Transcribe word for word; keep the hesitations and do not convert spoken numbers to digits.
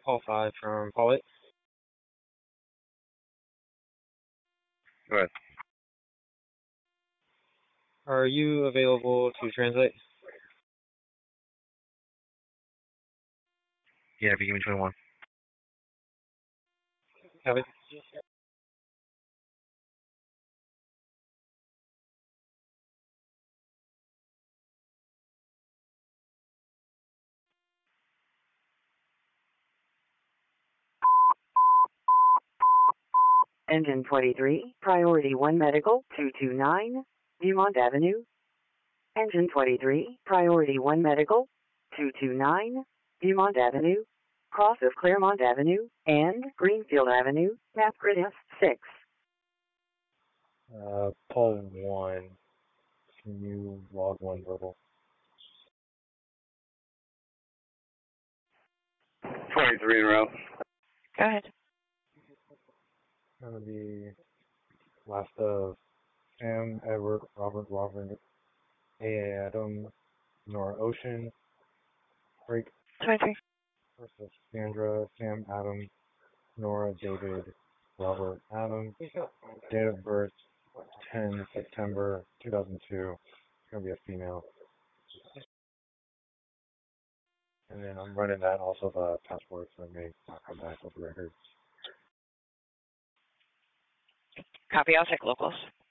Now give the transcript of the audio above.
Call five from Paulette. Go ahead. Are you available to translate? Yeah, if you give me twenty-one. Have it. Engine twenty-three, Priority one Medical, two two nine, Dumont Avenue. Engine twenty-three, Priority one Medical, two two nine, Dumont Avenue, cross of Claremont Avenue and Greenfield Avenue, map grid S six. Uh, Paul one. Can you log one verbal? twenty-three in a row. Go ahead. Gonna be last of Sam, Edward, Robert, Robert, A A Adam, Nora Ocean, Break, twenty-three. first of Sandra, Sam, Adam, Nora, David, Robert, Adam, date of birth, ten September two thousand two. It's gonna be a female. And then I'm running that also the passport, so I may not come back with the records. Copy, I'll take locals.